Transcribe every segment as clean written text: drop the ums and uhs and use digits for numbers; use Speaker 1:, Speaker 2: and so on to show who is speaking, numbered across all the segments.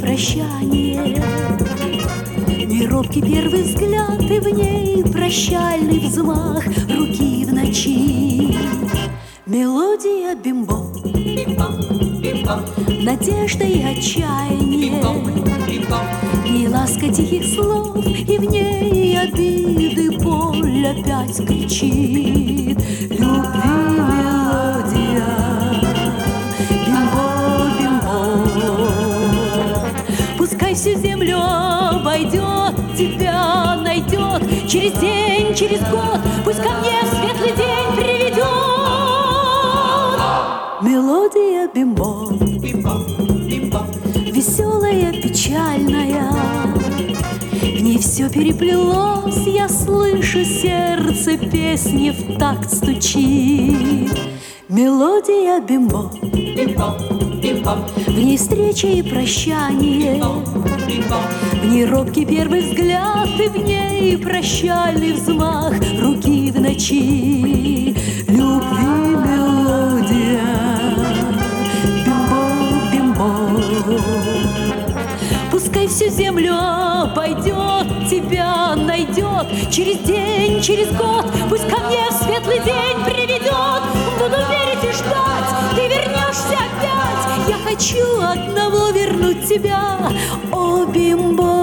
Speaker 1: прощание, неробкий первый взгляд, и в ней прощальный взмах руки в ночи. Мелодия бимбо, надежда и отчаяние, и ласка тихих слов, и в ней обиды боль опять кричит. Любви мелодия, бимбо-бимбо. Пускай всю землю обойдет, тебя найдет через день, через год, пусть ко мне в светлый день приведет. Мелодия бимбо, веселая, печальная, в ней все переплелось, я слышу, сердце песни в такт стучит. Мелодия бимбо, в ней встреча и прощание, в ней робкий первый взгляд, и в ней прощальный взмах руки в ночи. Любви мелодия, пускай всю землю обойдет, тебя найдет через день, через год, пусть ко мне в светлый день приведет. Буду верить и ждать, ты вернешься опять. Я хочу одного вернуть тебя, о бимбо.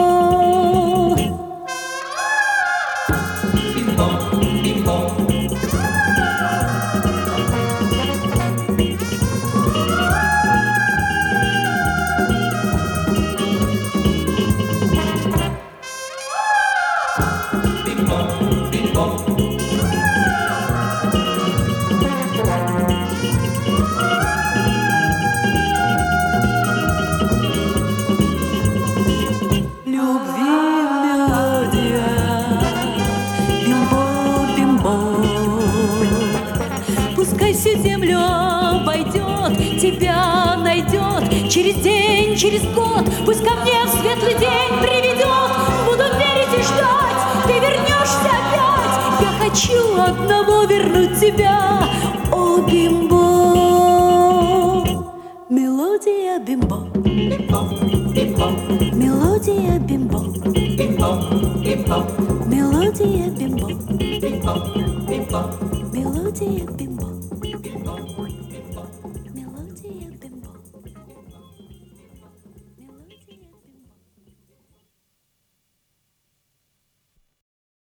Speaker 1: Пускай всю землю обойдет, тебя найдет через день, через год, пусть ко мне в светлый день приведет. Буду верить и ждать, ты вернешься опять. Я хочу одного вернуть тебя, о бимбо. Мелодия бимбо, мелодия бимбо, мелодия бимбо, мелодия бимбо.